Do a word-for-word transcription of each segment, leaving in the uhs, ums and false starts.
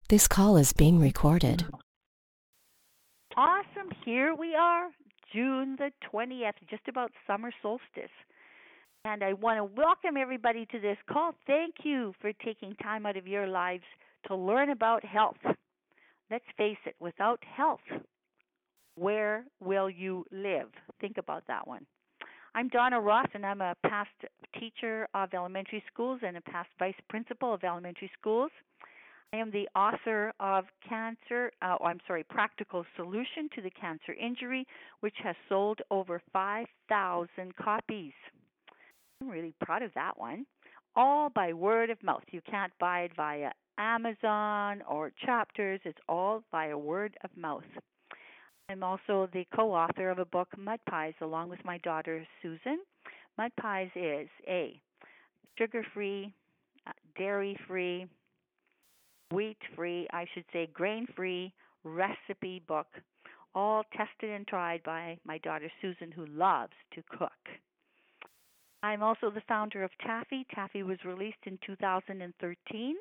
This call is being recorded. Awesome. Here we are, June the twentieth, just about summer solstice. And I want to welcome everybody to this call. Thank you for taking time out of your lives to learn about health. Let's face it, without health, where will you live? Think about that one. I'm Donna Ross, and I'm a past teacher of elementary schools and a past vice principal of elementary schools. I am the author of Cancer, uh, oh, I'm sorry, Practical Solution to the Cancer Injury, which has sold over five thousand copies. I'm really proud of that one. All by word of mouth. You can't buy it via Amazon or Chapters. It's all via word of mouth. I'm also the co-author of a book, Mud Pies, along with my daughter, Susan. Mud Pies is a sugar-free, uh, dairy-free, wheat-free, I should say grain-free recipe book, all tested and tried by my daughter Susan, who loves to cook. I'm also the founder of Taffy. Taffy was released in two thousand thirteen,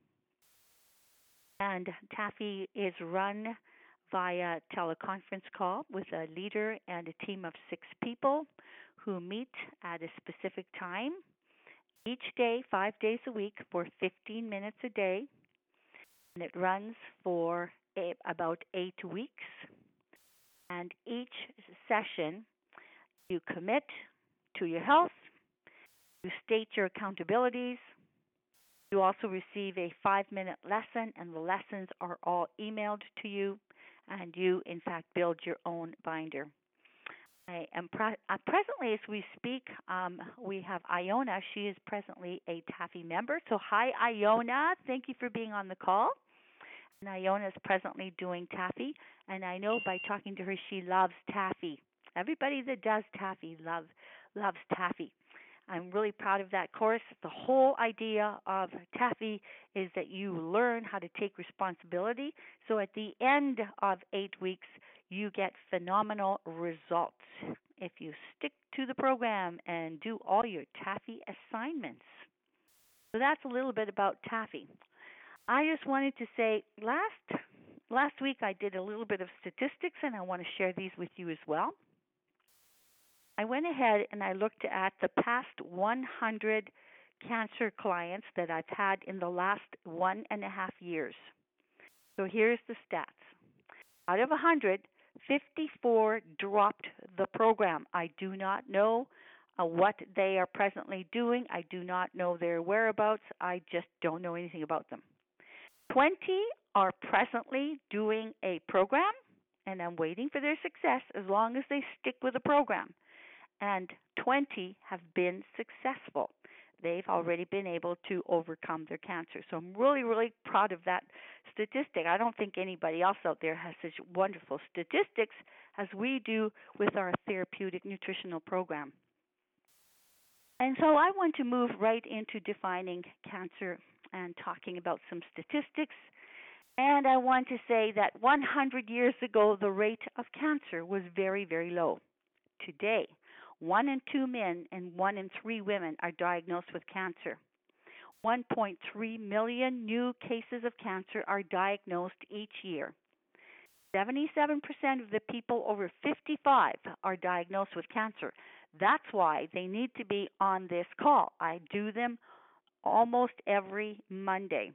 and Taffy is run via teleconference call with a leader and a team of six people who meet at a specific time each day, five days a week, for fifteen minutes a day. And it runs for a, about eight weeks. And each session, you commit to your health, you state your accountabilities, you also receive a five-minute lesson, and the lessons are all emailed to you, and you, in fact, build your own binder. I am pre- uh, presently, as we speak, um, we have Iona. She is presently a Taffy member. So hi, Iona. Thank you for being on the call. And Iona is presently doing Taffy, and I know by talking to her, she loves Taffy. Everybody that does Taffy love, loves Taffy. I'm really proud of that course. The whole idea of Taffy is that you learn how to take responsibility. So at the end of eight weeks, you get phenomenal results if you stick to the program and do all your Taffy assignments. So that's a little bit about Taffy. I just wanted to say last last week I did a little bit of statistics, and I want to share these with you as well. I went ahead and I looked at the past one hundred cancer clients that I've had in the last one and a half years. So here's the stats. Out of one hundred, fifty-four dropped the program. I do not know uh, what they are presently doing. I do not know their whereabouts. I just don't know anything about them. twenty are presently doing a program, and I'm waiting for their success as long as they stick with the program. And twenty have been successful. They've already been able to overcome their cancer. So I'm really, really proud of that statistic. I don't think anybody else out there has such wonderful statistics as we do with our therapeutic nutritional program. And so I want to move right into defining cancer and talking about some statistics. And I want to say that one hundred years ago, the rate of cancer was very, very low. Today, one in two men and one in three women are diagnosed with cancer. one point three million new cases of cancer are diagnosed each year. seventy-seven percent of the people over fifty-five are diagnosed with cancer. That's why they need to be on this call. I do them almost every Monday.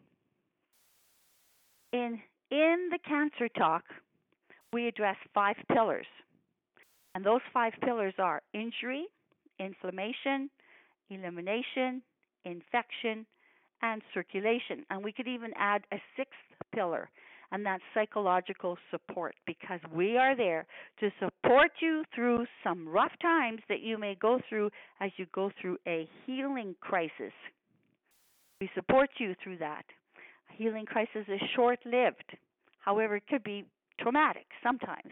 In in the Cancer Talk, we address five pillars. And those five pillars are injury, inflammation, elimination, infection, and circulation. And we could even add a sixth pillar, and that's psychological support, because we are there to support you through some rough times that you may go through as you go through a healing crisis. We support you through that. A healing crisis is short-lived. However, it could be traumatic sometimes.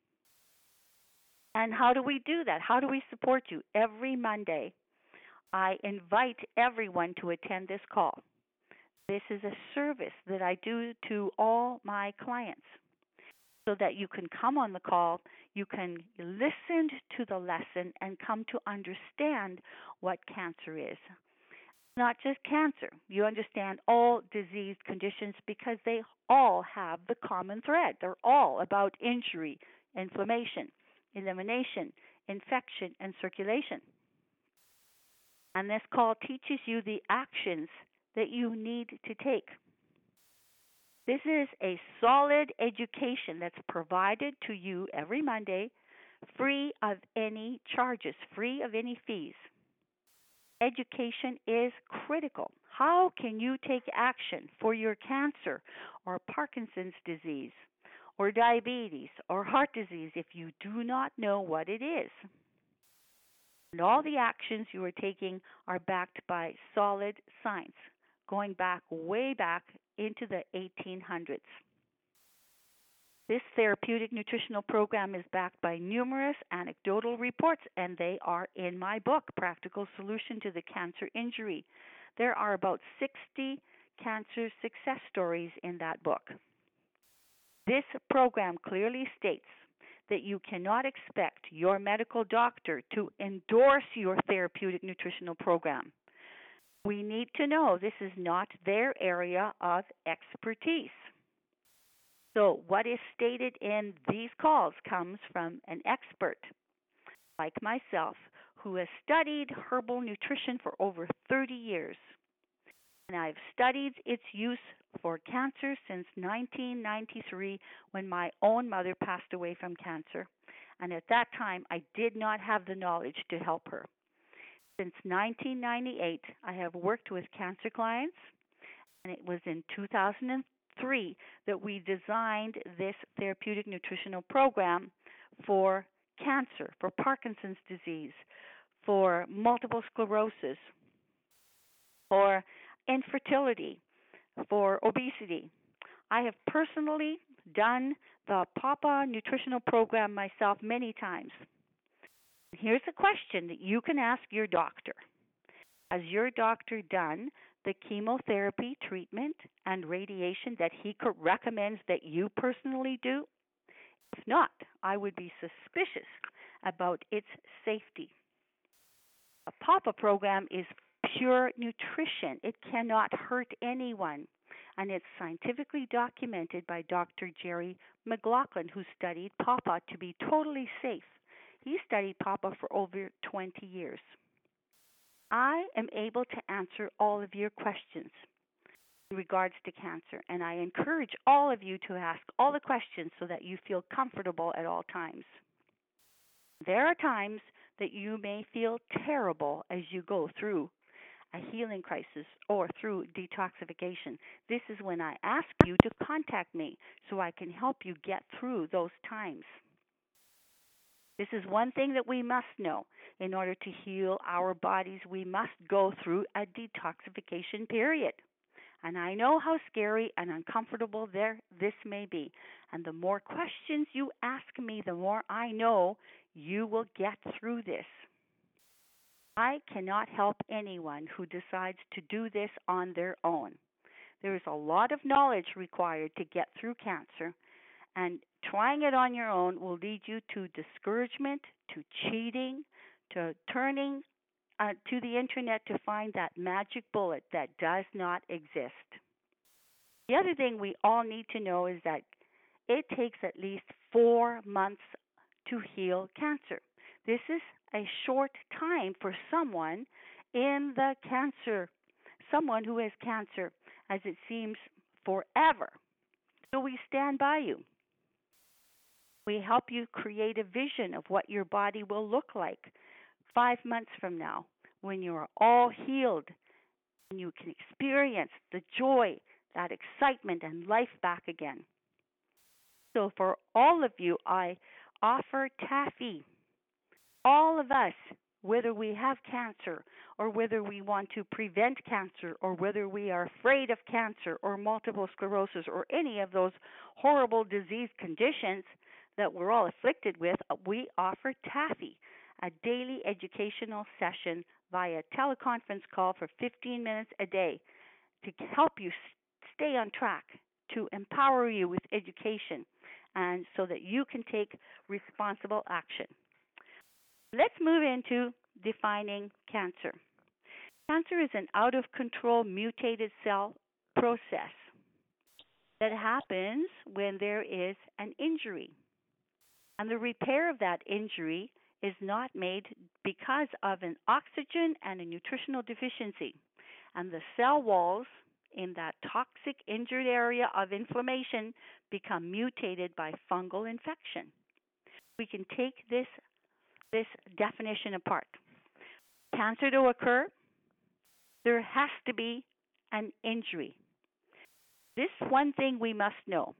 And how do we do that? How do we support you? Every Monday, I invite everyone to attend this call. This is a service that I do to all my clients so that you can come on the call, you can listen to the lesson, and come to understand what cancer is. Not just cancer. You understand all disease conditions because they all have the common thread. They're all about injury, inflammation, elimination, infection, and circulation. And this call teaches you the actions that you need to take. This is a solid education that's provided to you every Monday, free of any charges, free of any fees. Education is critical. How can you take action for your cancer or Parkinson's disease or diabetes or heart disease if you do not know what it is? And all the actions you are taking are backed by solid science, going back way back into the eighteen hundreds. This therapeutic nutritional program is backed by numerous anecdotal reports, and they are in my book, Practical Solution to the Cancer Injury. There are about sixty cancer success stories in that book. This program clearly states that you cannot expect your medical doctor to endorse your therapeutic nutritional program. We need to know this is not their area of expertise. So what is stated in these calls comes from an expert like myself who has studied herbal nutrition for over thirty years. And I've studied its use for cancer since nineteen ninety-three when my own mother passed away from cancer. And at that time, I did not have the knowledge to help her. Since nineteen ninety-eight, I have worked with cancer clients, and it was in two thousand three that we designed this therapeutic nutritional program for cancer, for Parkinson's disease, for multiple sclerosis, for infertility, for obesity. I have personally done the Papa nutritional program myself many times. Here's a question that you can ask your doctor. Has your doctor done the chemotherapy treatment and radiation that he recommends that you personally do? If not, I would be suspicious about its safety. A Papa program is pure nutrition. It cannot hurt anyone. And it's scientifically documented by Doctor Jerry McLaughlin, who studied Papa to be totally safe. He studied Papa for over twenty years. I am able to answer all of your questions in regards to cancer, and I encourage all of you to ask all the questions so that you feel comfortable at all times. There are times that you may feel terrible as you go through a healing crisis or through detoxification. This is when I ask you to contact me so I can help you get through those times. This is one thing that we must know. In order to heal our bodies, we must go through a detoxification period. And I know how scary and uncomfortable there this may be. And the more questions you ask me, the more I know you will get through this. I cannot help anyone who decides to do this on their own. There is a lot of knowledge required to get through cancer, and trying it on your own will lead you to discouragement, to cheating, to turning uh, to the internet to find that magic bullet that does not exist. The other thing we all need to know is that it takes at least four months to heal cancer. This is a short time for someone in the cancer, someone who has cancer, as it seems forever. So we stand by you. We help you create a vision of what your body will look like five months from now when you are all healed and you can experience the joy, that excitement, and life back again. So for all of you, I offer Taffy. All of us, whether we have cancer or whether we want to prevent cancer or whether we are afraid of cancer or multiple sclerosis or any of those horrible disease conditions that we're all afflicted with, we offer Taffy, a daily educational session via teleconference call for fifteen minutes a day to help you stay on track, to empower you with education, and so that you can take responsible action. Let's move into defining cancer. Cancer is an out of control mutated cell process that happens when there is an injury. And the repair of that injury is not made because of an oxygen and a nutritional deficiency. And the cell walls in that toxic injured area of inflammation become mutated by fungal infection. We can take this, this definition apart. Cancer to occur, there has to be an injury. This one thing we must know.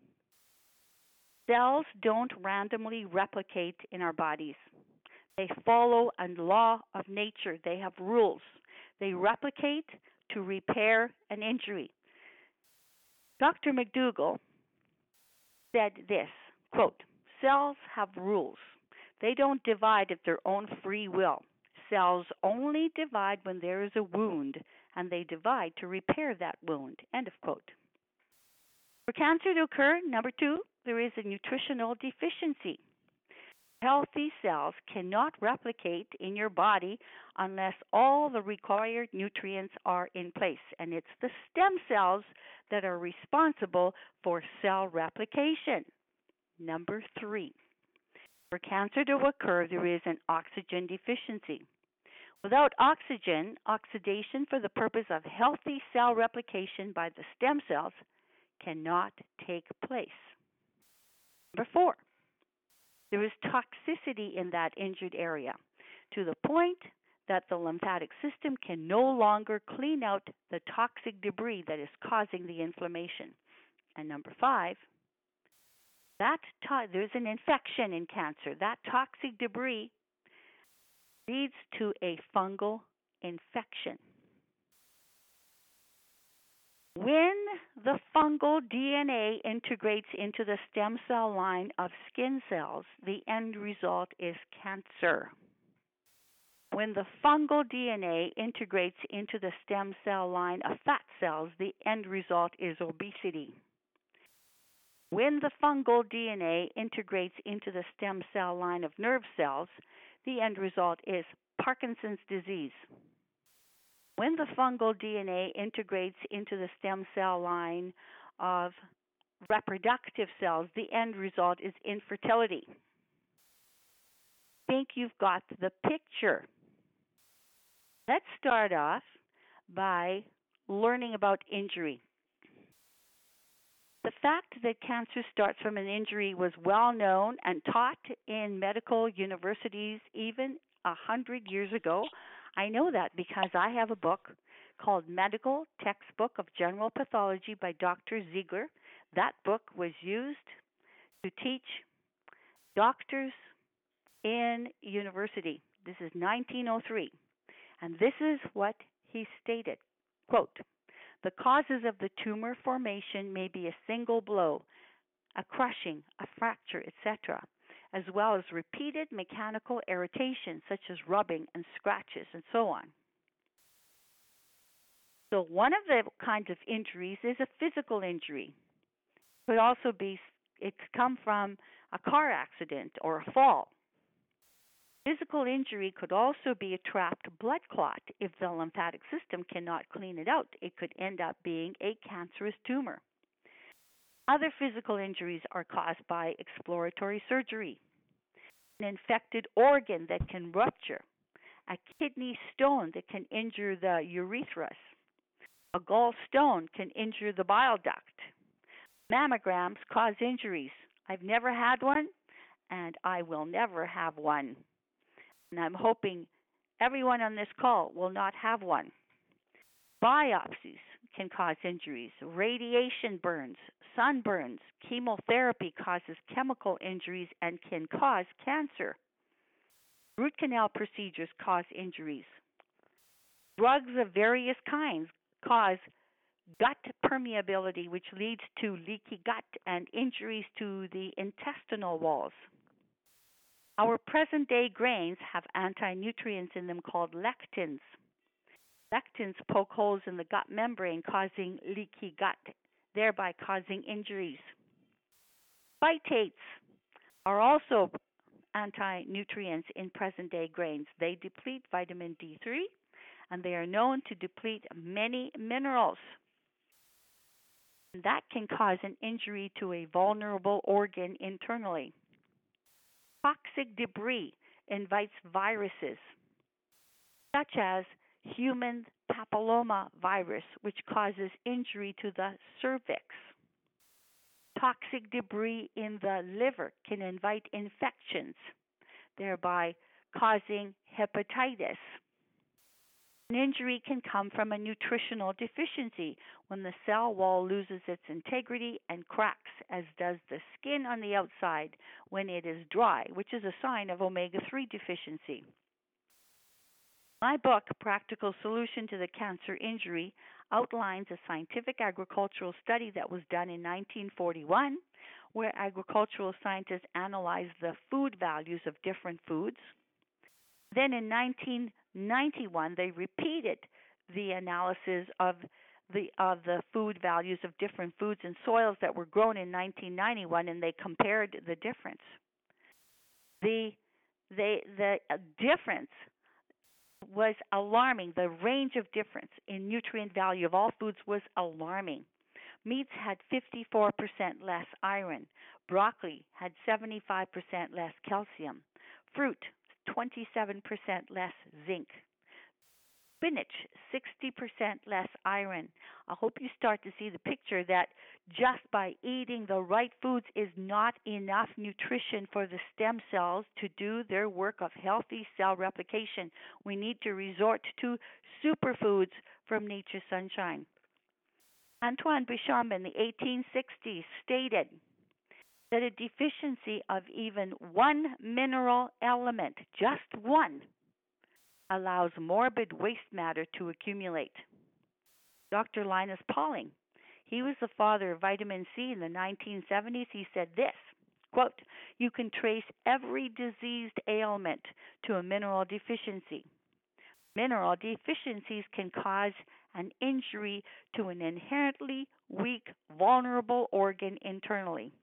Cells don't randomly replicate in our bodies. They follow a law of nature. They have rules. They replicate to repair an injury. Doctor McDougall said this, quote, cells have rules. They don't divide of their own free will. Cells only divide when there is a wound, and they divide to repair that wound, end of quote. For cancer to occur, number two, there is a nutritional deficiency. Healthy cells cannot replicate in your body unless all the required nutrients are in place. And it's the stem cells that are responsible for cell replication. Number three, for cancer to occur, there is an oxygen deficiency. Without oxygen, oxidation for the purpose of healthy cell replication by the stem cells cannot take place. Number four, there is toxicity in that injured area to the point that the lymphatic system can no longer clean out the toxic debris that is causing the inflammation. And number five, that to- there's an infection in cancer. That toxic debris leads to a fungal infection. When the fungal D N A integrates into the stem cell line of skin cells, the end result is cancer. When the fungal D N A integrates into the stem cell line of fat cells, the end result is obesity. When the fungal D N A integrates into the stem cell line of nerve cells, the end result is Parkinson's disease. When the fungal D N A integrates into the stem cell line of reproductive cells, the end result is infertility. I think you've got the picture. Let's start off by learning about injury. The fact that cancer starts from an injury was well known and taught in medical universities even a hundred years ago. I know that because I have a book called Medical Textbook of General Pathology by Doctor Ziegler. That book was used to teach doctors in university. This is nineteen oh three. And this is what he stated, quote, the causes of the tumor formation may be a single blow, a crushing, a fracture, et cetera, as well as repeated mechanical irritation such as rubbing and scratches and so on. So one of the kinds of injuries is a physical injury. It could also be, it could come from a car accident or a fall. Physical injury could also be a trapped blood clot. If the lymphatic system cannot clean it out, it could end up being a cancerous tumor. Other physical injuries are caused by exploratory surgery, an infected organ that can rupture, a kidney stone that can injure the urethra, a gallstone can injure the bile duct. Mammograms cause injuries. I've never had one, and I will never have one. And I'm hoping everyone on this call will not have one. Biopsies can cause injuries. Radiation burns, sunburns, chemotherapy causes chemical injuries and can cause cancer. Root canal procedures cause injuries. Drugs of various kinds cause gut permeability, which leads to leaky gut and injuries to the intestinal walls. Our present-day grains have anti-nutrients in them called lectins. Lectins poke holes in the gut membrane, causing leaky gut, thereby causing injuries. Phytates are also anti-nutrients in present-day grains. They deplete vitamin D three and they are known to deplete many minerals. That can cause an injury to a vulnerable organ internally. Toxic debris invites viruses, such as human papilloma virus, which causes injury to the cervix. Toxic debris in the liver can invite infections, thereby causing hepatitis. An injury can come from a nutritional deficiency when the cell wall loses its integrity and cracks, as does the skin on the outside when it is dry, which is a sign of omega three deficiency. My book, Practical Solution to the Cancer Injury, outlines a scientific agricultural study that was done in nineteen forty-one, where agricultural scientists analyzed the food values of different foods. Then in nineteen ninety-one, they repeated the analysis of the of the food values of different foods and soils that were grown in nineteen ninety-one, and they compared the difference. The they the difference was alarming. The range of difference in nutrient value of all foods was alarming. Meats had fifty-four percent less iron. Broccoli had seventy-five percent less calcium. Fruit, twenty-seven percent less zinc. Spinach, sixty percent less iron. I hope you start to see the picture that just by eating the right foods is not enough nutrition for the stem cells to do their work of healthy cell replication. We need to resort to superfoods from nature's sunshine. Antoine Béchamp in the eighteen sixties stated that a deficiency of even one mineral element, just one, allows morbid waste matter to accumulate. Doctor Linus Pauling, he was the father of vitamin C in the nineteen seventies. He said this, quote, "You can trace every diseased ailment to a mineral deficiency. Mineral deficiencies can cause an injury to an inherently weak, vulnerable organ internally.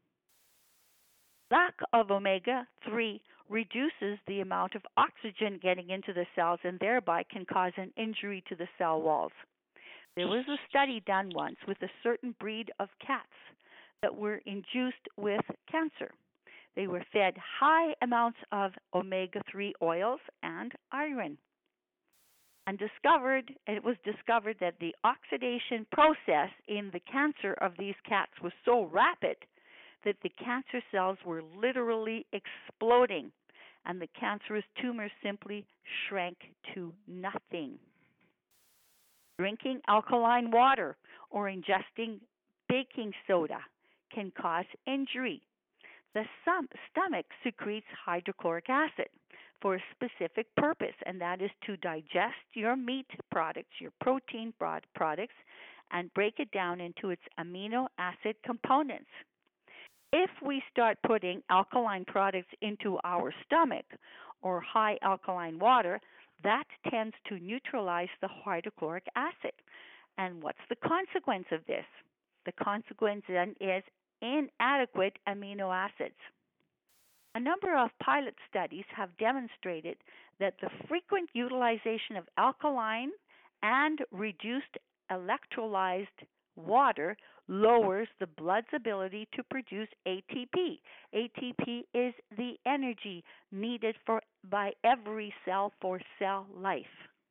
Lack of omega three reduces the amount of oxygen getting into the cells and thereby can cause an injury to the cell walls. There was a study done once with a certain breed of cats that were induced with cancer. They were fed high amounts of omega three oils and iron. And discovered, it was discovered that the oxidation process in the cancer of these cats was so rapid that the cancer cells were literally exploding, and the cancerous tumors simply shrank to nothing. Drinking alkaline water or ingesting baking soda can cause injury. The stomach secretes hydrochloric acid for a specific purpose, and that is to digest your meat products, your protein products, and break it down into its amino acid components. If we start putting alkaline products into our stomach or high alkaline water, that tends to neutralize the hydrochloric acid. And what's the consequence of this? The consequence then is inadequate amino acids. A number of pilot studies have demonstrated that the frequent utilization of alkaline and reduced electrolyzed water lowers the blood's ability to produce A T P. A T P is the energy needed for by every cell for cell life.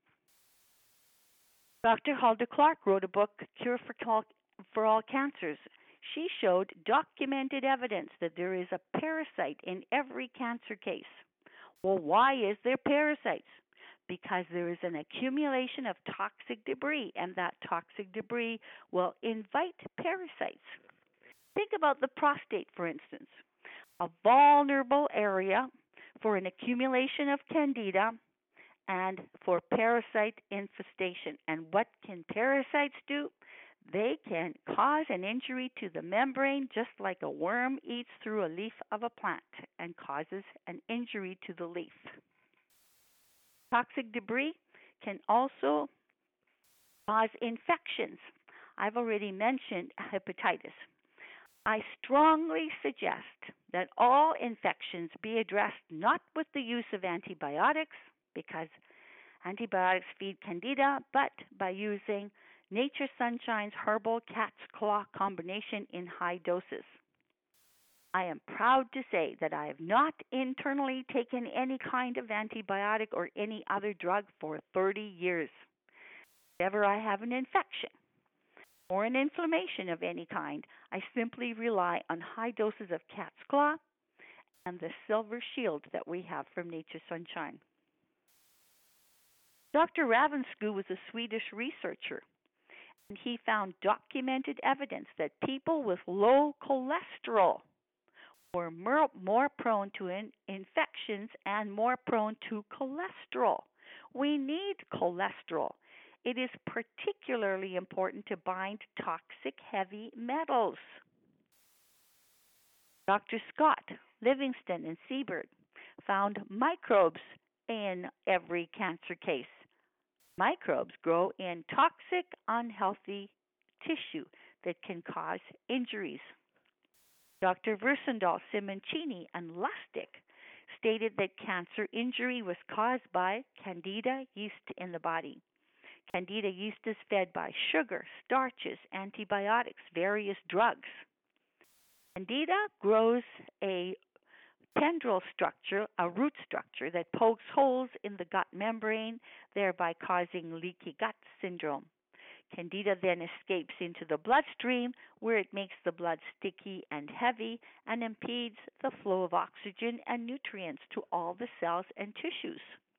Doctor Hulda Clark wrote a book, Cure for, for All Cancers. She showed documented evidence that there is a parasite in every cancer case. Well, why is there parasites? Because there is an accumulation of toxic debris, and that toxic debris will invite parasites. Think about the prostate, for instance, a vulnerable area for an accumulation of candida and for parasite infestation. And what can parasites do? They can cause an injury to the membrane just like a worm eats through a leaf of a plant and causes an injury to the leaf. Toxic debris can also cause infections. I've already mentioned hepatitis. I strongly suggest that all infections be addressed not with the use of antibiotics, because Antibiotics feed Candida, but by using Nature Sunshine's herbal cat's claw combination in high doses. I am proud to say that I have not internally taken any kind of antibiotic or any other drug for thirty years. Whenever I have an infection or an inflammation of any kind, I simply rely on high doses of cat's claw and the silver shield that we have from Nature Sunshine. Doctor Ravensky was a Swedish researcher, and he found documented evidence that people with low cholesterol were more, more prone to in, infections and more prone to cholesterol. We need cholesterol. It is particularly important to bind toxic heavy metals. Doctor Scott, Livingston, and Siebert found microbes in every cancer case. Microbes grow in toxic, unhealthy tissue that can cause injuries. Doctor Versendahl, Simoncini, and Lustig stated that cancer injury was caused by Candida yeast in the body. Candida yeast is fed by sugar, starches, antibiotics, various drugs. Candida grows a tendril structure, a root structure that pokes holes in the gut membrane, thereby causing leaky gut syndrome. Candida then escapes into the bloodstream, where it makes the blood sticky and heavy and impedes the flow of oxygen and nutrients to all the cells and tissues.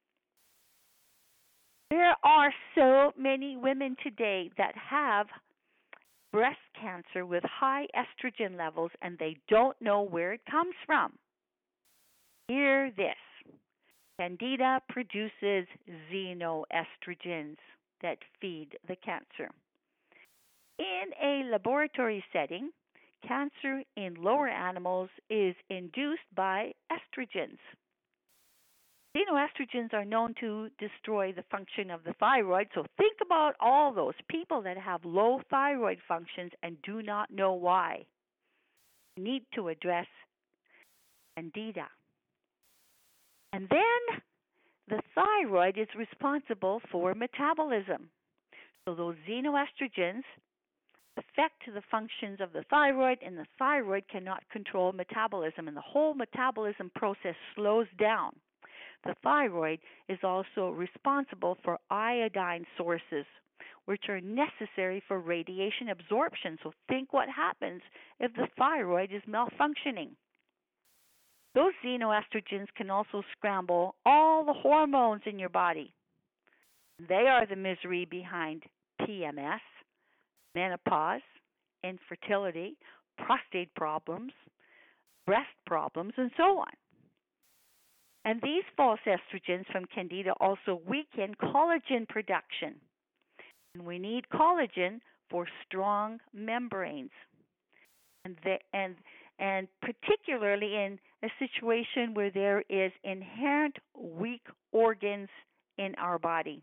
There are so many women today that have breast cancer with high estrogen levels, and they don't know where it comes from. Hear this. Candida produces xenoestrogens that feed the cancer. In a laboratory setting, cancer in lower animals is induced by estrogens. Xenoestrogens are known to destroy the function of the thyroid, so think about all those people that have low thyroid functions and do not know why. We need to address Candida. And then the thyroid is responsible for metabolism. So those xenoestrogens affect the functions of the thyroid, and the thyroid cannot control metabolism, and the whole metabolism process slows down. The thyroid is also responsible for iodine sources, which are necessary for radiation absorption. So think what happens if the thyroid is malfunctioning. Those xenoestrogens can also scramble all the hormones in your body. They are the misery behind P M S, menopause, infertility, prostate problems, breast problems, and so on. And these false estrogens from Candida also weaken collagen production. And we need collagen for strong membranes. And, the, and, and particularly in a situation where there is inherent weak organs in our body.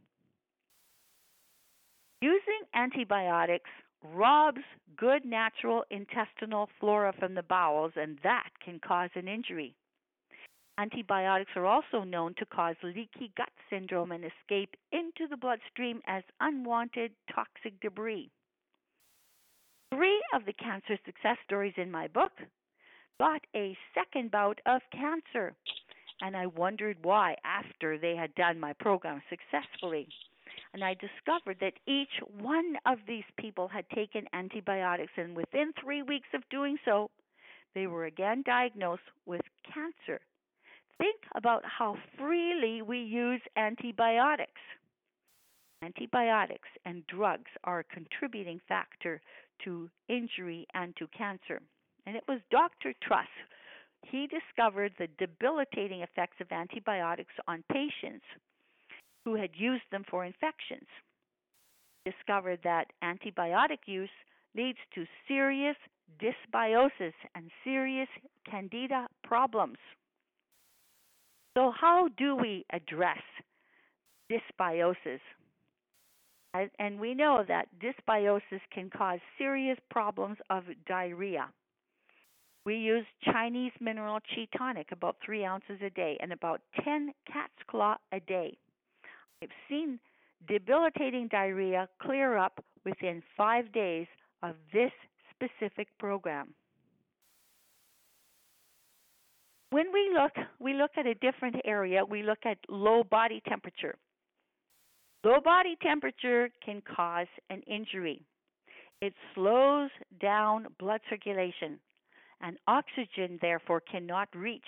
Using antibiotics robs good natural intestinal flora from the bowels, and that can cause an injury. Antibiotics are also known to cause leaky gut syndrome and escape into the bloodstream as unwanted toxic debris. Three of the cancer success stories in my book got a second bout of cancer, and I wondered why after they had done my program successfully. And I discovered that each one of these people had taken antibiotics, and within three weeks of doing so, they were again diagnosed with cancer. Think about how freely we use antibiotics. Antibiotics and drugs are a contributing factor to injury and to cancer. And it was Doctor Truss. He discovered the debilitating effects of antibiotics on patients who had used them for infections. He discovered that antibiotic use leads to serious dysbiosis and serious candida problems. So how do we address dysbiosis? And we know that dysbiosis can cause serious problems of diarrhea. We use Chinese mineral qi tonic, about three ounces a day, and about ten cat's claw a day. I've seen debilitating diarrhea clear up within five days of this specific program. When we look, we look at a different area. We look at low body temperature. Low body temperature can cause an injury. It slows down blood circulation, and oxygen, therefore, cannot reach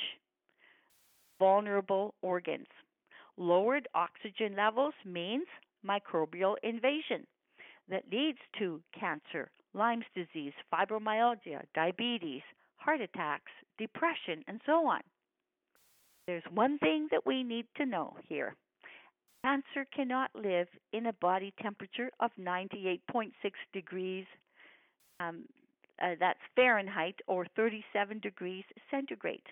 vulnerable organs. Lowered oxygen levels means microbial invasion that leads to cancer, Lyme's disease, fibromyalgia, diabetes, heart attacks, depression, and so on. There's one thing that we need to know here. Cancer cannot live in a body temperature of ninety-eight point six degrees, um, uh, that's Fahrenheit, or thirty-seven degrees centigrade.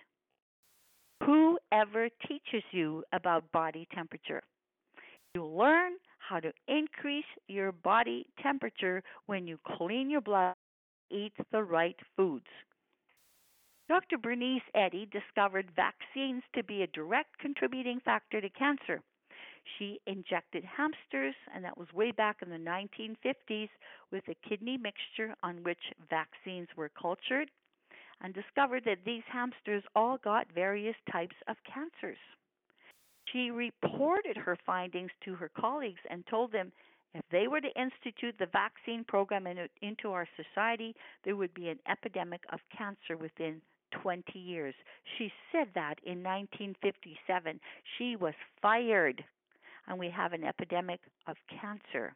Whoever teaches you about body temperature? You'll learn how to increase your body temperature when you clean your blood, eat the right foods. Doctor Bernice Eddy discovered vaccines to be a direct contributing factor to cancer. She injected hamsters, and that was way back in the nineteen fifties, with a kidney mixture on which vaccines were cultured, and discovered that these hamsters all got various types of cancers. She reported her findings to her colleagues and told them if they were to institute the vaccine program in, into our society, there would be an epidemic of cancer within twenty years. She said that in nineteen fifty-seven. She was fired, and we have an epidemic of cancer.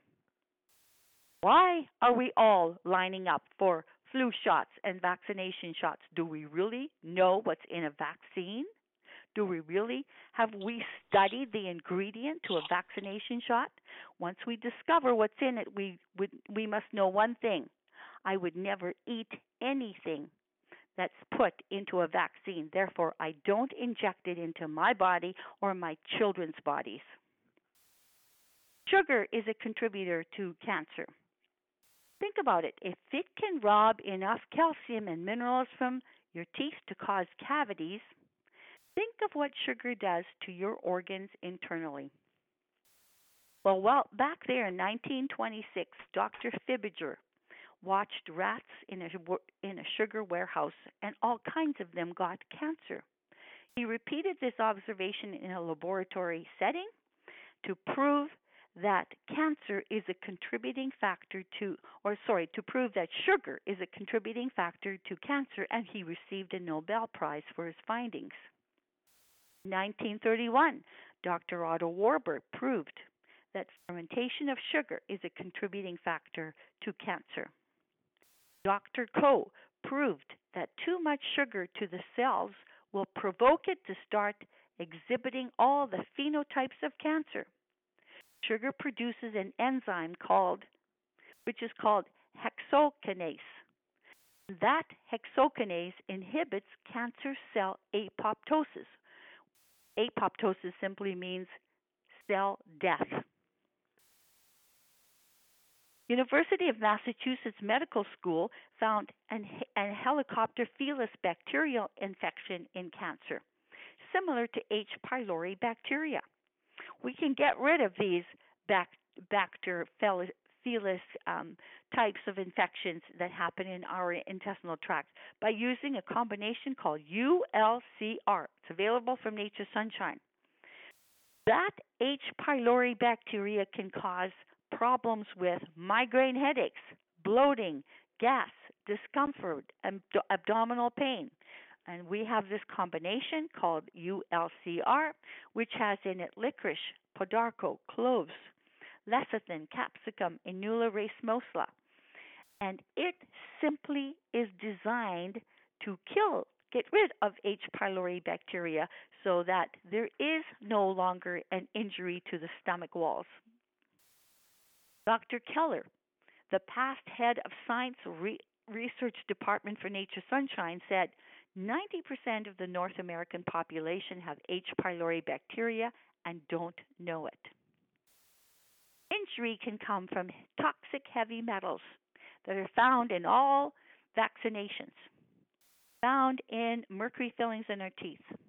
Why are we all lining up for flu shots and vaccination shots? Do we really know what's in a vaccine? Do we really, have we studied the ingredient to a vaccination shot? Once we discover what's in it, we would, we must know one thing. I would never eat anything that's put into a vaccine. Therefore, I don't inject it into my body or my children's bodies. Sugar is a contributor to cancer. Think about it. If it can rob enough calcium and minerals from your teeth to cause cavities, think of what sugar does to your organs internally. Well, well back there in nineteen twenty-six, Doctor Fibiger watched rats in a, in a sugar warehouse, and all kinds of them got cancer. He repeated this observation in a laboratory setting to prove that cancer is a contributing factor to, or sorry, to prove that sugar is a contributing factor to cancer, and he received a Nobel Prize for his findings. In nineteen thirty-one, Doctor Otto Warburg proved that fermentation of sugar is a contributing factor to cancer. Doctor Koh proved that too much sugar to the cells will provoke it to start exhibiting all the phenotypes of cancer. Sugar produces an enzyme called, which is called hexokinase. That hexokinase inhibits cancer cell apoptosis. Apoptosis simply means cell death. University of Massachusetts Medical School found an, a Helicobacter felis bacterial infection in cancer, similar to H. pylori bacteria. We can get rid of these bac- Bacter felis um, types of infections that happen in our intestinal tract by using a combination called U L C R. It's available from Nature's Sunshine. That H. pylori bacteria can cause problems with migraine headaches, bloating, gas, discomfort, and abdominal pain. And we have this combination called U L C R, which has in it licorice, podarco, cloves, lecithin, capsicum, inula racemosa. And it simply is designed to kill, get rid of H. pylori bacteria so that there is no longer an injury to the stomach walls. Doctor Keller, the past head of Science Re- Research Department for Nature's Sunshine, said ninety percent of the North American population have H. pylori bacteria and don't know it. Injury can come from toxic heavy metals that are found in all vaccinations, found in mercury fillings in our teeth,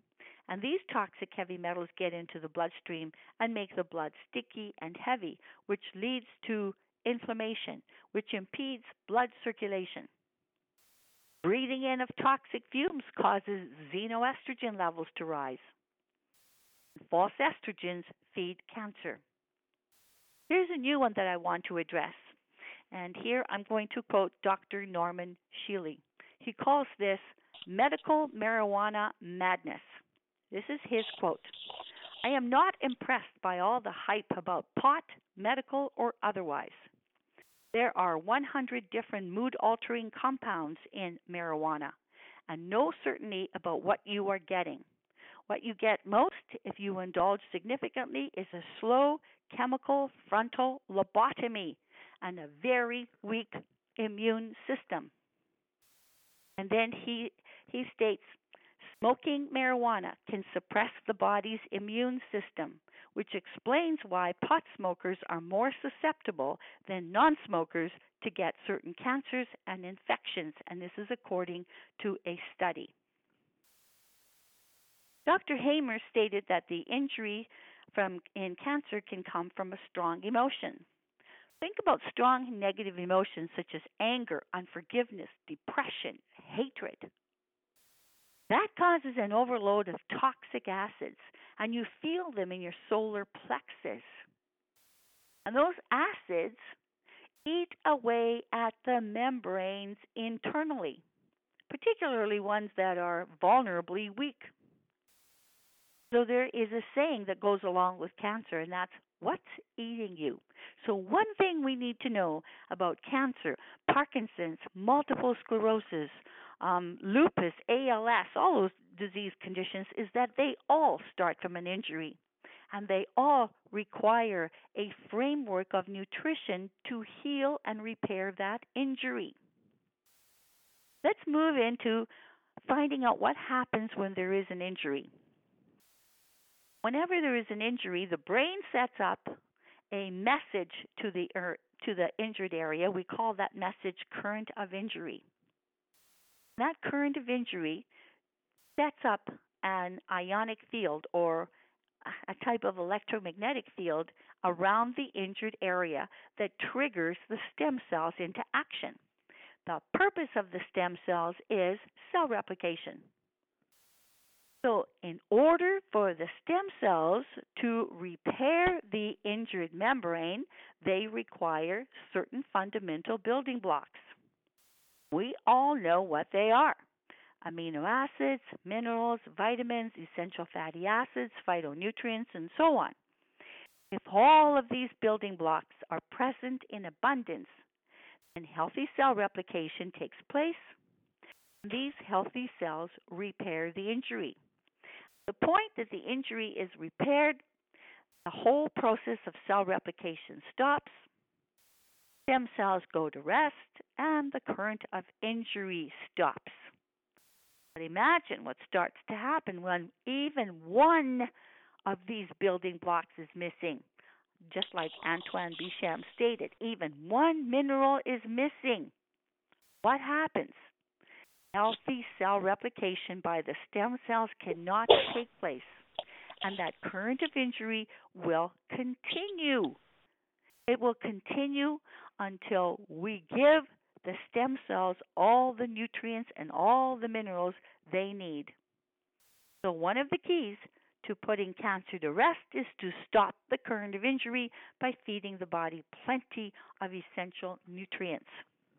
And these toxic heavy metals get into the bloodstream and make the blood sticky and heavy, which leads to inflammation, which impedes blood circulation. Breathing in of toxic fumes causes xenoestrogen levels to rise. False estrogens feed cancer. Here's a new one that I want to address. And here I'm going to quote Doctor Norman Shealy. He calls this medical marijuana madness. This is his quote. I am not impressed by all the hype about pot, medical or otherwise. There are one hundred different mood-altering compounds in marijuana, and no certainty about what you are getting. What you get most, if you indulge significantly, is a slow chemical frontal lobotomy and a very weak immune system. And then he he states, smoking marijuana can suppress the body's immune system, which explains why pot smokers are more susceptible than non-smokers to get certain cancers and infections, and this is according to a study. Doctor Hamer stated that the injury from in cancer can come from a strong emotion. Think about strong negative emotions such as anger, unforgiveness, depression, hatred. That causes an overload of toxic acids, and you feel them in your solar plexus. And those acids eat away at the membranes internally, particularly ones that are vulnerably weak. So there is a saying that goes along with cancer, and that's, what's eating you? So one thing we need to know about cancer, Parkinson's, multiple sclerosis, um, lupus, A L S, all those disease conditions, is that they all start from an injury, and they all require a framework of nutrition to heal and repair that injury. Let's move into finding out what happens when there is an injury. Whenever there is an injury, the brain sets up a message to the er, to the injured area. We call that message current of injury. That current of injury sets up an ionic field or a type of electromagnetic field around the injured area that triggers the stem cells into action. The purpose of the stem cells is cell replication. So in order for the stem cells to repair the injured membrane, they require certain fundamental building blocks. We all know what they are: amino acids, minerals, vitamins, essential fatty acids, phytonutrients, and so on. If all of these building blocks are present in abundance, then healthy cell replication takes place. These healthy cells repair the injury. The point that the injury is repaired, the whole process of cell replication stops, stem cells go to rest, and the current of injury stops. But imagine what starts to happen when even one of these building blocks is missing. Just like Antoine Béchamp stated, even one mineral is missing. What happens? Healthy cell replication by the stem cells cannot take place, and that current of injury will continue. It will continue until we give the stem cells all the nutrients and all the minerals they need. So one of the keys to putting cancer to rest is to stop the current of injury by feeding the body plenty of essential nutrients.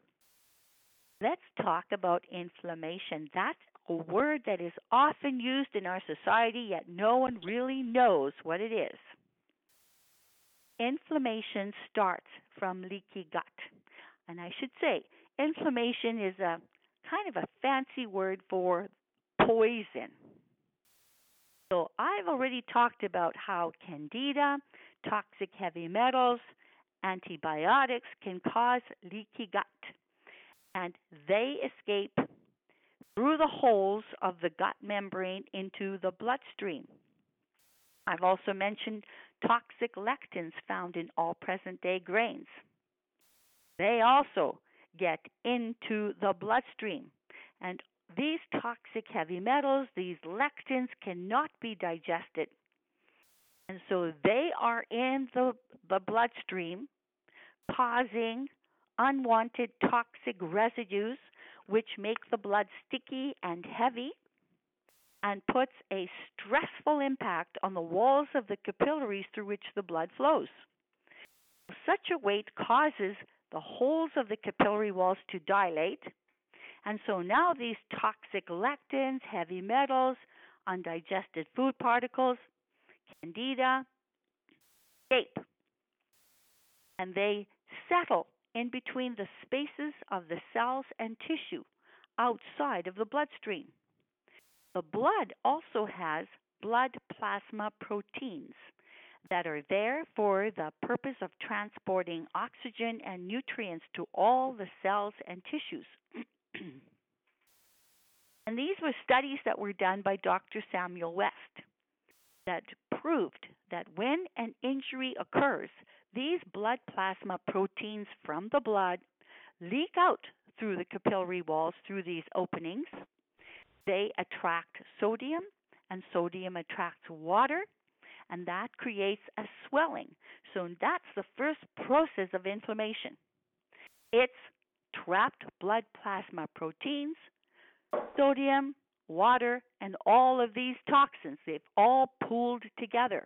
Let's talk about inflammation. That's a word that is often used in our society, yet no one really knows what it is. Inflammation starts from leaky gut. And I should say, inflammation is a kind of a fancy word for poison. So I've already talked about how candida, toxic heavy metals, antibiotics can cause leaky gut. And they escape through the holes of the gut membrane into the bloodstream. I've also mentioned toxic lectins found in all present-day grains. They also get into the bloodstream, and these toxic heavy metals, these lectins, cannot be digested. And so they are in the, the bloodstream, causing unwanted toxic residues, which make the blood sticky and heavy and puts a stressful impact on the walls of the capillaries through which the blood flows. Such a weight causes the holes of the capillary walls to dilate, and so now these toxic lectins, heavy metals, undigested food particles, candida, escape, and they settle in between the spaces of the cells and tissue outside of the bloodstream. The blood also has blood plasma proteins that are there for the purpose of transporting oxygen and nutrients to all the cells and tissues. And these were studies that were done by Doctor Samuel West that proved that when an injury occurs, these blood plasma proteins from the blood leak out through the capillary walls through these openings. They attract sodium, and sodium attracts water, and that creates a swelling. So that's the first process of inflammation. It's trapped blood plasma proteins, sodium, water, and all of these toxins. They've all pooled together.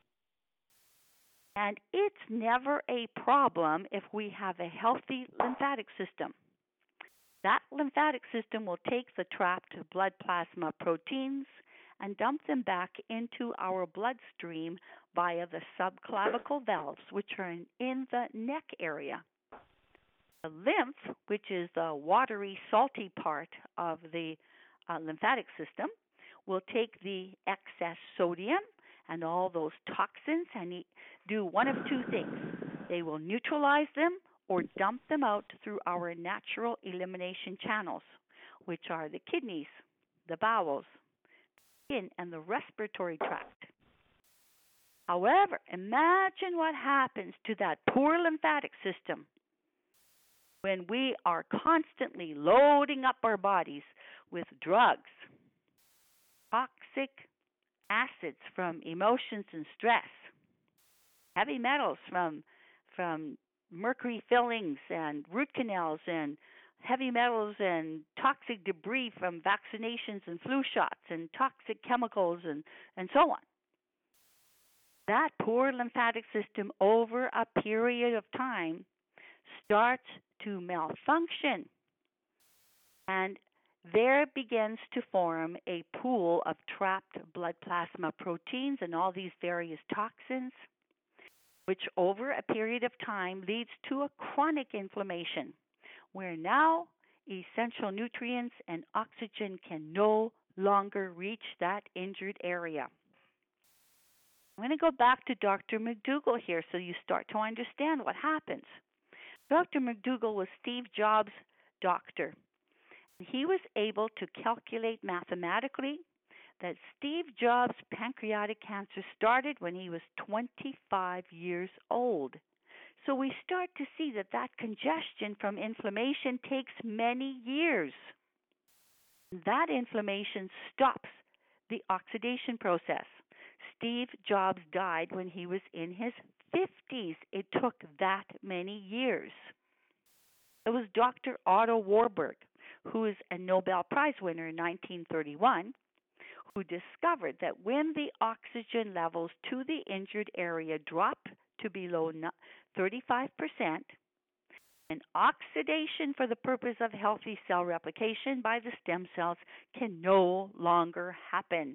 And it's never a problem if we have a healthy lymphatic system. That lymphatic system will take the trapped blood plasma proteins and dump them back into our bloodstream via the subclavicle valves, which are in, in the neck area. The lymph, which is the watery, salty part of the uh, lymphatic system, will take the excess sodium and all those toxins and do one of two things. They will neutralize them or dump them out through our natural elimination channels, which are the kidneys, the bowels, the skin, and the respiratory tract. However, imagine what happens to that poor lymphatic system when we are constantly loading up our bodies with drugs, toxic acids from emotions and stress, heavy metals from from mercury fillings and root canals, and heavy metals and toxic debris from vaccinations and flu shots and toxic chemicals and, and so on. That poor lymphatic system over a period of time starts to malfunction, and there begins to form a pool of trapped blood plasma proteins and all these various toxins, which over a period of time leads to a chronic inflammation, where now essential nutrients and oxygen can no longer reach that injured area. I'm going to go back to Doctor McDougall here so you start to understand what happens. Doctor McDougall was Steve Jobs' doctor. He was able to calculate mathematically that Steve Jobs' pancreatic cancer started when he was twenty-five years old. So we start to see that that congestion from inflammation takes many years. That inflammation stops the oxidation process. Steve Jobs died when he was in his fifties. It took that many years. It was Doctor Otto Warburg, who is a Nobel Prize winner in nineteen thirty-one, who discovered that when the oxygen levels to the injured area drop to below thirty-five percent, and oxidation for the purpose of healthy cell replication by the stem cells can no longer happen.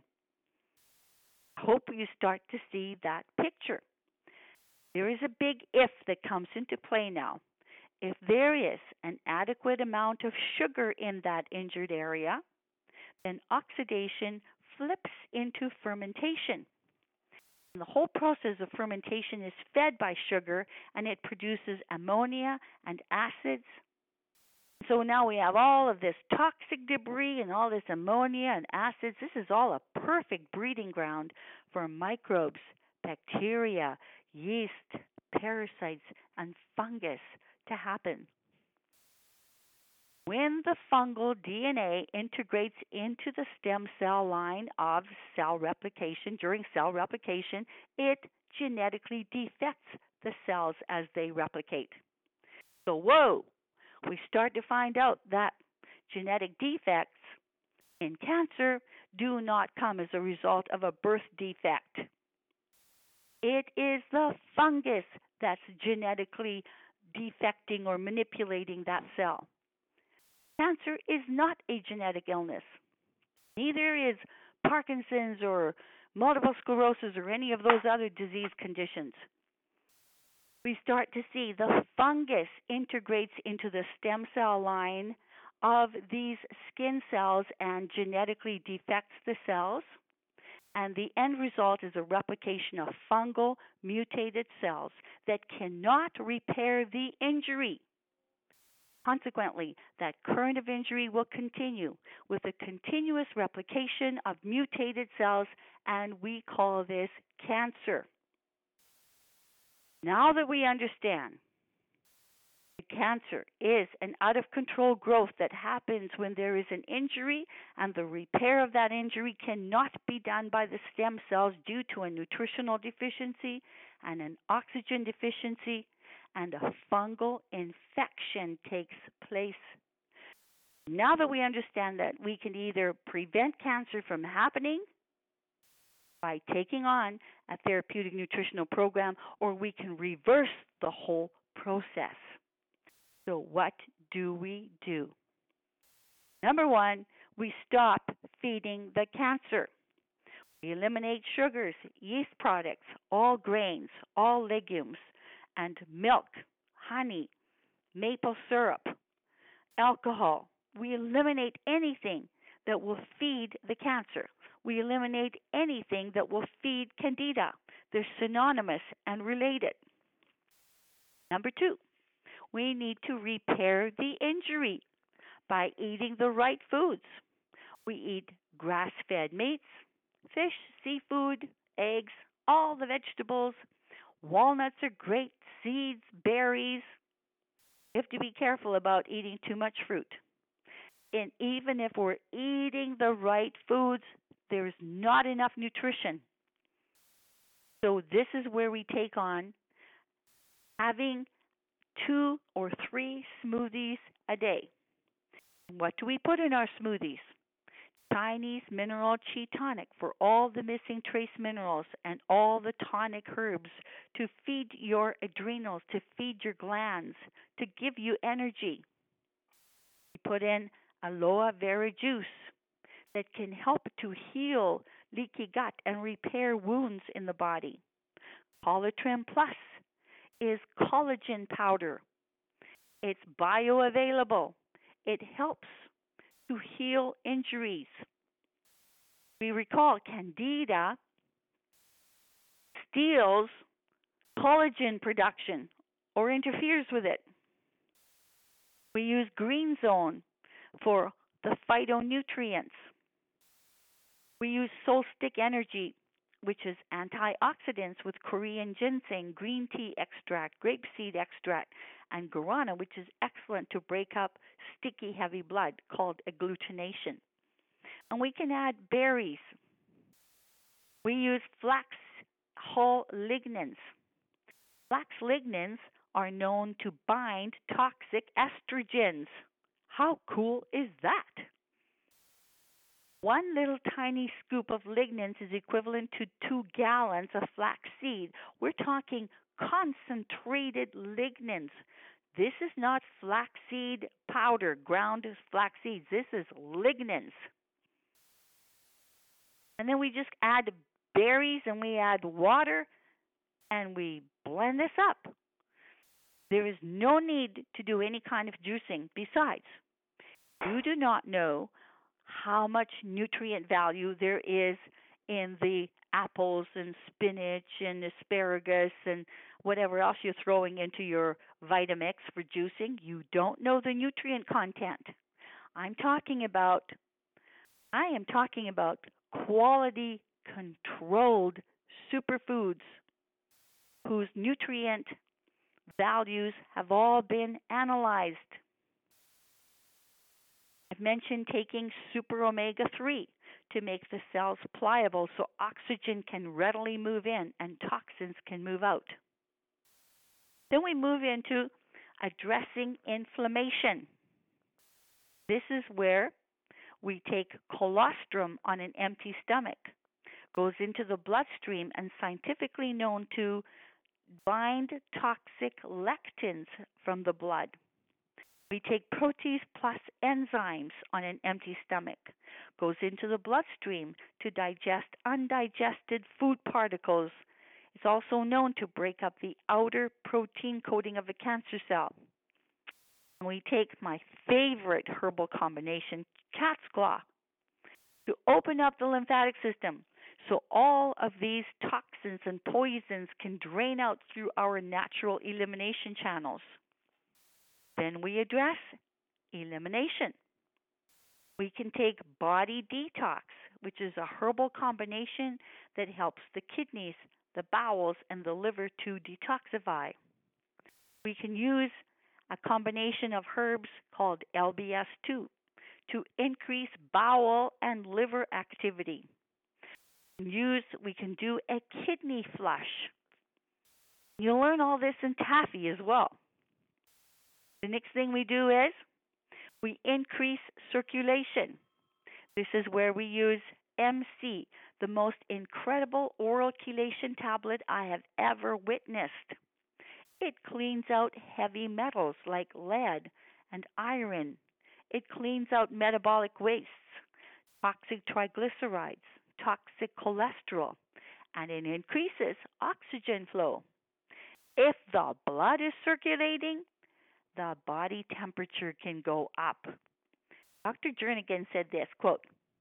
I hope you start to see that picture. There is a big if that comes into play now. If there is an adequate amount of sugar in that injured area, then oxidation flips into fermentation. And the whole process of fermentation is fed by sugar, and it produces ammonia and acids. So now we have all of this toxic debris and all this ammonia and acids. This is all a perfect breeding ground for microbes, bacteria, yeast, parasites, and fungus to happen. When the fungal D N A integrates into the stem cell line of cell replication, during cell replication, it genetically defects the cells as they replicate. So, whoa, we start to find out that genetic defects in cancer do not come as a result of a birth defect. It is the fungus that's genetically defecting or manipulating that cell. Cancer is not a genetic illness. Neither is Parkinson's or multiple sclerosis or any of those other disease conditions. We start to see the fungus integrates into the stem cell line of these skin cells and genetically defects the cells. And the end result is a replication of fungal mutated cells that cannot repair the injury. Consequently, that current of injury will continue with a continuous replication of mutated cells, and we call this cancer. Now that we understand that cancer is an out-of-control growth that happens when there is an injury, and the repair of that injury cannot be done by the stem cells due to a nutritional deficiency and an oxygen deficiency, and a fungal infection takes place. Now that we understand that we can either prevent cancer from happening by taking on a therapeutic nutritional program, or we can reverse the whole process. So what do we do? Number one, we stop feeding the cancer. We eliminate sugars, yeast products, all grains, all legumes, and milk, honey, maple syrup, alcohol. We eliminate anything that will feed the cancer. We eliminate anything that will feed candida. They're synonymous and related. Number two, we need to repair the injury by eating the right foods. We eat grass-fed meats, fish, seafood, eggs, all the vegetables. Walnuts are great, seeds, berries. You have to be careful about eating too much fruit. And even if we're eating the right foods, there's not enough nutrition. So this is where we take on having two or three smoothies a day. What do we put in our smoothies? Chinese mineral chi tonic for all the missing trace minerals and all the tonic herbs to feed your adrenals, to feed your glands, to give you energy. We put in aloe vera juice that can help to heal leaky gut and repair wounds in the body. Colatrim Plus is collagen powder. It's bioavailable. It helps to heal injuries. We recall candida steals collagen production or interferes with it. We use Green Zone for the phytonutrients. We use Solstick Energy, which is antioxidants with Korean ginseng, green tea extract, grapeseed extract, and guarana, which is excellent to break up sticky, heavy blood, called agglutination. And we can add berries. We use flax hull lignans. Flax lignans are known to bind toxic estrogens. How cool is that? One little tiny scoop of lignans is equivalent to two gallons of flax seed. We're talking concentrated lignans. This is not flaxseed powder, ground flax seeds. This is lignans. And then we just add berries and we add water and we blend this up. There is no need to do any kind of juicing. Besides, you do not know how much nutrient value there is in the apples and spinach and asparagus and whatever else you're throwing into your Vitamix for juicing. You don't know the nutrient content. I'm talking about I am talking about quality controlled superfoods whose nutrient values have all been analyzed. I've mentioned taking super omega three to make the cells pliable so oxygen can readily move in and toxins can move out. Then we move into addressing inflammation. This is where we take colostrum on an empty stomach, goes into the bloodstream and scientifically known to bind toxic lectins from the blood. We take Protease plus enzymes on an empty stomach, goes into the bloodstream to digest undigested food particles. It's also known to break up the outer protein coating of a cancer cell. And we take my favorite herbal combination, cat's claw, to open up the lymphatic system so all of these toxins and poisons can drain out through our natural elimination channels. Then we address elimination. We can take Body Detox, which is a herbal combination that helps the kidneys, the bowels, and the liver to detoxify. We can use a combination of herbs called L B S two to increase bowel and liver activity. Use, we can do a kidney flush. You'll learn all this in Taffy as well. The next thing we do is we increase circulation. This is where we use M C, the most incredible oral chelation tablet I have ever witnessed. It cleans out heavy metals like lead and iron. It cleans out metabolic wastes, toxic triglycerides, toxic cholesterol, and it increases oxygen flow. If the blood is circulating, the body temperature can go up. Doctor Jernigan said this, quote,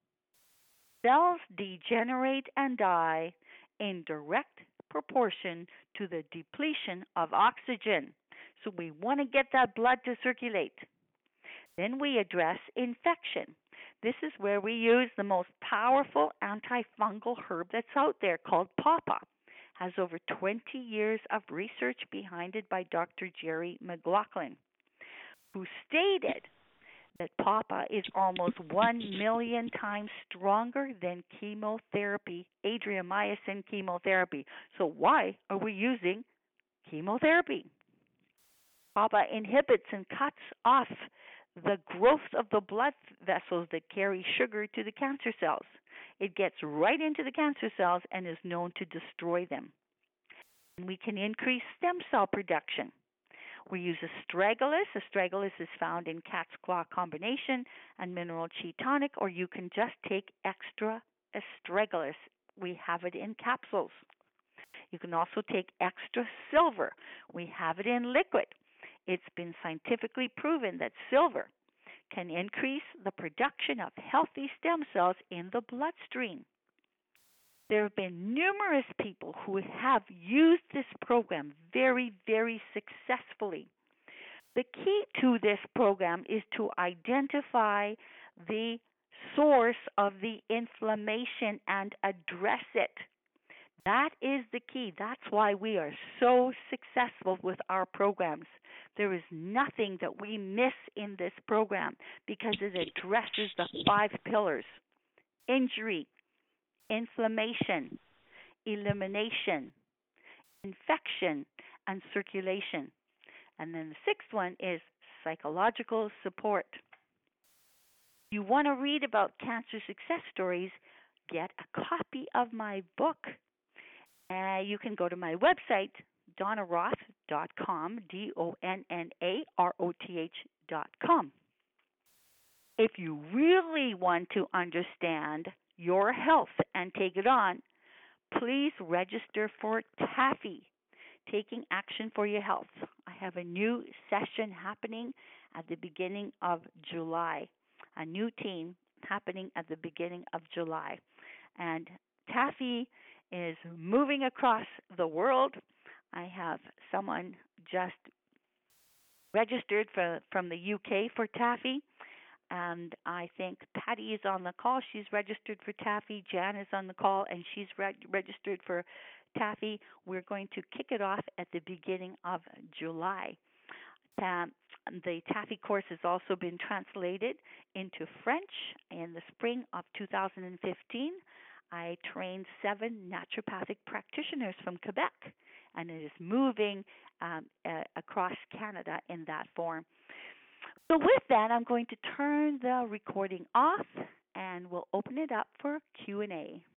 cells degenerate and die in direct proportion to the depletion of oxygen. So we want to get that blood to circulate. Then we address infection. This is where we use the most powerful antifungal herb that's out there called pawpaw. Has over twenty years of research behind it by Doctor Jerry McLaughlin, who stated that pawpaw is almost one million times stronger than chemotherapy, adriamycin chemotherapy. So why are we using chemotherapy? Pawpaw inhibits and cuts off the growth of the blood vessels that carry sugar to the cancer cells. It gets right into the cancer cells and is known to destroy them. And we can increase stem cell production. We use astragalus. Astragalus is found in cat's claw combination and mineral chi tonic, or you can just take extra astragalus. We have it in capsules. You can also take extra silver. We have it in liquid. It's been scientifically proven that silver can increase the production of healthy stem cells in the bloodstream. There have been numerous people who have used this program very, very successfully. The key to this program is to identify the source of the inflammation and address it. That is the key. That's why we are so successful with our programs. There is nothing that we miss in this program because it addresses the five pillars: injury, inflammation, elimination, infection, and circulation. And then the sixth one is psychological support. If you want to read about cancer success stories, get a copy of my book. Uh, you can go to my website, donna roth dot com, D O N N A R O T H dot com. If you really want to understand your health and take it on, please register for Taffy, Taking Action for Your Health. I have a new session happening at the beginning of July, a new team happening at the beginning of July. And Taffy is moving across the world. I have someone just registered for, from the U K for Taffy, and I think Patty is on the call. She's registered for Taffy. Jan is on the call, and she's re- registered for Taffy. We're going to kick it off at the beginning of July. Um, The Taffy course has also been translated into French in the spring of two thousand fifteen. I trained seven naturopathic practitioners from Quebec, and it is moving um, uh, across Canada in that form. So with that, I'm going to turn the recording off, and we'll open it up for Q and A.